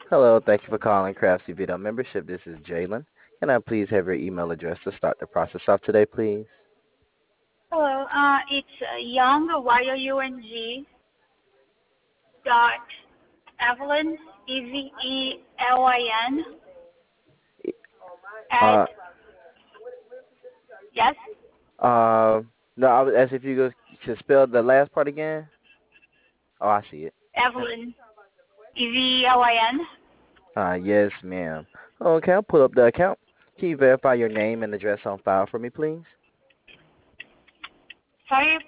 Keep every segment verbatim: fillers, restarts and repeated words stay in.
Hello, thank you for calling Craftsy Video Membership. This is Jalen. Can I please have your email address to start the process off today, please? Hello, uh, it's uh, Young, Y O U N G, dot Evelyn, E V E L I N, at, Uh, yes, uh, no, I was asking if you could could spell the last part again. Oh, I see it. Evelyn, E V E L I N. Uh, yes, ma'am. Okay, I'll pull up the account. Can you verify your name and address on file for me, please? Sorry,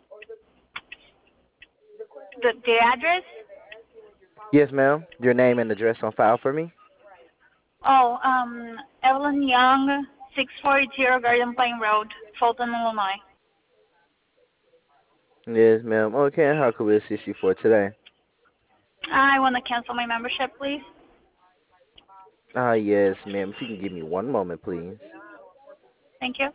the, the address? Yes, ma'am. Your name and address on file for me? Oh, um, Evelyn Young, six forty Garden Plain Road, Fulton, Illinois. Yes, ma'am. Okay, and how can we assist you for today? I want to cancel my membership, please. Ah, yes, ma'am. If you can give me one moment, please. Thank you.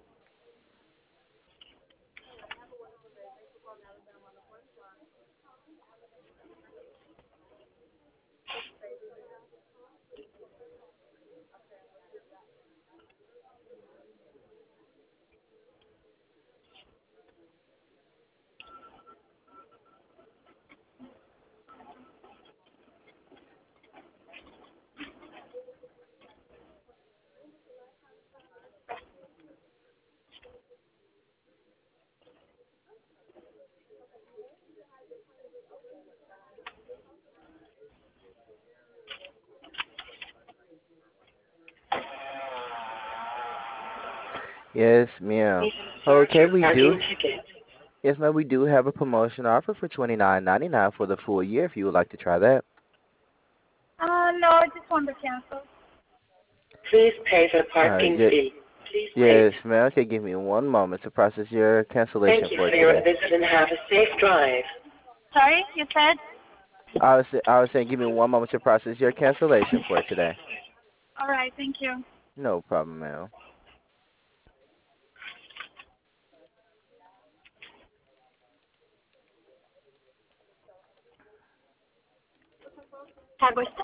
Yes, ma'am. Please insert Okay, your we do. parking ticket. Yes, ma'am. We do have a promotion offer for twenty nine ninety nine for the full year. If you would like to try that. Uh, no, I just want to cancel. Please pay the Uh, parking ye- fee. Please wait. yes, ma'am. Okay, give me one moment to process your Thank cancellation you for for your today. visit and have a safe drive. Sorry, you said? I was I was saying, give me one moment to process your cancellation for today. All right, thank you. No problem, ma'am. Have a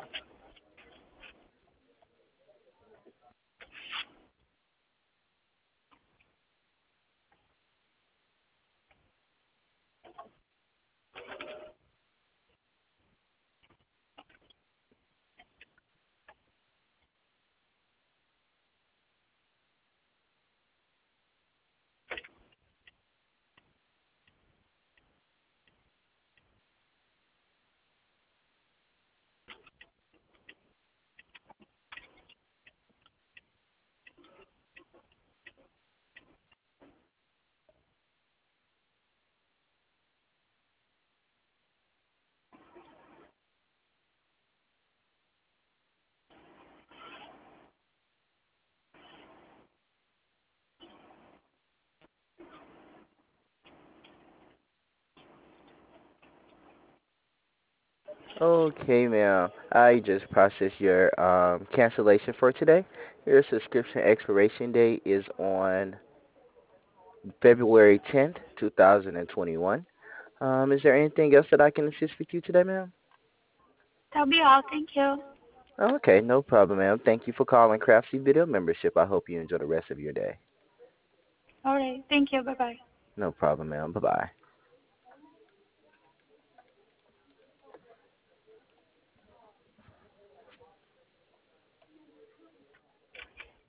Okay, ma'am. I just processed your um cancellation for today. Your subscription expiration date is on February tenth, two thousand twenty-one. Um, is there anything else that I can assist with you today, ma'am? That'll be all. Thank you. Okay, no problem, ma'am. Thank you for calling Craftsy Video Membership. I hope you enjoy the rest of your day. All right. Thank you. Bye bye. No problem, ma'am. Bye-bye.